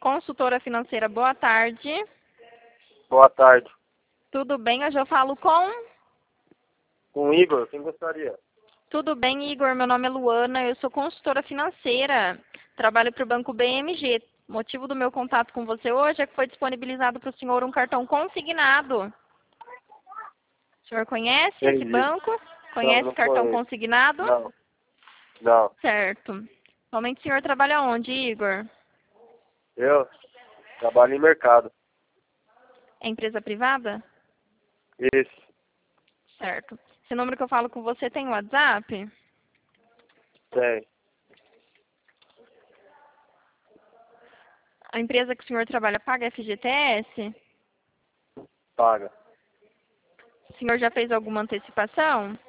consultora financeira. Boa tarde. Boa tarde. Tudo bem? Hoje eu falo com... Com o Igor, quem gostaria? Tudo bem, Igor? Meu nome é Luana, eu sou consultora financeira. Trabalho para o Banco BMG. O motivo do meu contato com você hoje é que foi disponibilizado para o senhor um cartão consignado. O senhor conhece esse Entendi. banco? Conhece Não cartão conheço. consignado? Não. Não. Certo. Atualmente o senhor trabalha onde, Igor? Eu trabalho em mercado. É empresa privada? Isso. Certo. Esse número que eu falo com você tem WhatsApp? Tem. A empresa que o senhor trabalha paga FGTS? Paga. O senhor já fez alguma antecipação?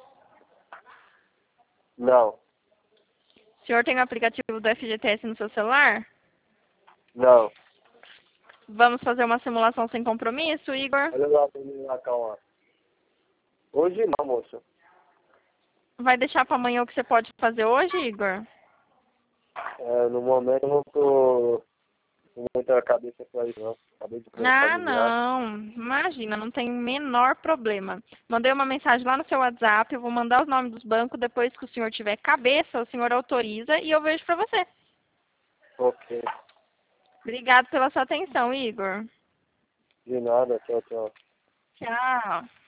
Não. O senhor tem o aplicativo do FGTS no seu celular? Não. Vamos fazer uma simulação sem compromisso, Igor? Olha lá pra mim lá, calma. Hoje não, moça. Vai deixar para amanhã o que você pode fazer hoje, Igor? No momento eu não tô com muita cabeça pra isso, não. Acabei de começar Ah, de viagem. não. Imagina, não tem o menor problema. Mandei uma mensagem lá no seu WhatsApp, eu vou mandar os nomes dos bancos, depois que o senhor tiver cabeça, o senhor autoriza e eu vejo para você. Ok. Obrigado pela sua atenção, Igor. De nada, tchau, tchau. Tchau.